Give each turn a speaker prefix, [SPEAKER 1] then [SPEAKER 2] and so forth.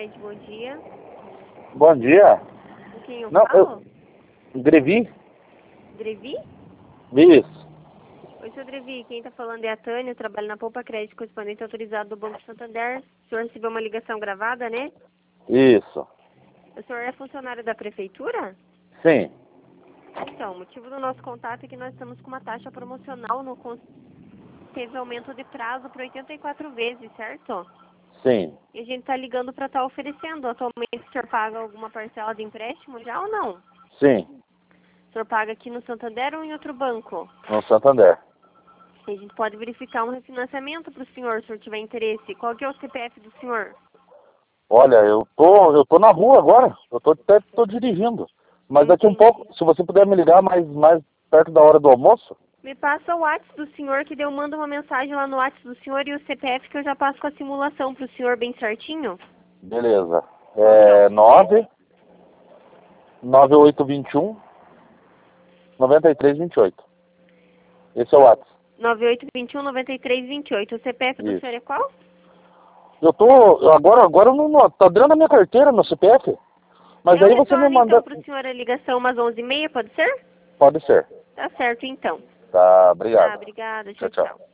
[SPEAKER 1] Cred, bom dia.
[SPEAKER 2] Bom dia.
[SPEAKER 1] Com quem eu
[SPEAKER 2] Não,
[SPEAKER 1] falo?
[SPEAKER 2] Drevi?
[SPEAKER 1] Drevi?
[SPEAKER 2] Isso.
[SPEAKER 1] Oi, seu Drevi, quem está falando é a Tânia, eu trabalho na Poupa Crédito, correspondente autorizado do Banco Santander. O senhor recebeu uma ligação gravada, né?
[SPEAKER 2] Isso.
[SPEAKER 1] O senhor é funcionário da prefeitura?
[SPEAKER 2] Sim.
[SPEAKER 1] Então, o motivo do nosso contato é que nós estamos com uma taxa promocional no teve aumento de prazo para 84 vezes, certo?
[SPEAKER 2] Sim.
[SPEAKER 1] E a gente está ligando para estar oferecendo. Atualmente o senhor paga alguma parcela de empréstimo já ou não?
[SPEAKER 2] Sim.
[SPEAKER 1] O senhor paga aqui no Santander ou em outro banco?
[SPEAKER 2] No Santander.
[SPEAKER 1] A gente pode verificar um refinanciamento para o senhor, se o senhor tiver interesse. Qual que é o CPF do senhor?
[SPEAKER 2] Olha, eu tô na rua agora. Até tô dirigindo. Mas daqui um
[SPEAKER 1] Entendi.
[SPEAKER 2] pouco, se você puder me ligar mais perto da hora do almoço.
[SPEAKER 1] Me passa o WhatsApp do senhor, que daí eu mando uma mensagem lá no WhatsApp do senhor e o CPF que eu já passo com a simulação para o senhor bem certinho.
[SPEAKER 2] Beleza.
[SPEAKER 1] Qual que é o
[SPEAKER 2] É
[SPEAKER 1] CPF?
[SPEAKER 2] 99821 9328. Esse é o WhatsApp.
[SPEAKER 1] 9821-9328. O CPF do senhor
[SPEAKER 2] Isso.
[SPEAKER 1] é qual?
[SPEAKER 2] Agora eu não, tá dentro da minha carteira, meu CPF. Mas
[SPEAKER 1] Eu
[SPEAKER 2] aí você me
[SPEAKER 1] retorno então
[SPEAKER 2] manda.
[SPEAKER 1] para o senhor a ligação umas 11h30, pode ser?
[SPEAKER 2] Pode ser.
[SPEAKER 1] Tá certo então.
[SPEAKER 2] Tá,
[SPEAKER 1] Tá,
[SPEAKER 2] obrigado.
[SPEAKER 1] obrigada.
[SPEAKER 2] Tchau,
[SPEAKER 1] Tchau,
[SPEAKER 2] tchau.
[SPEAKER 1] tchau.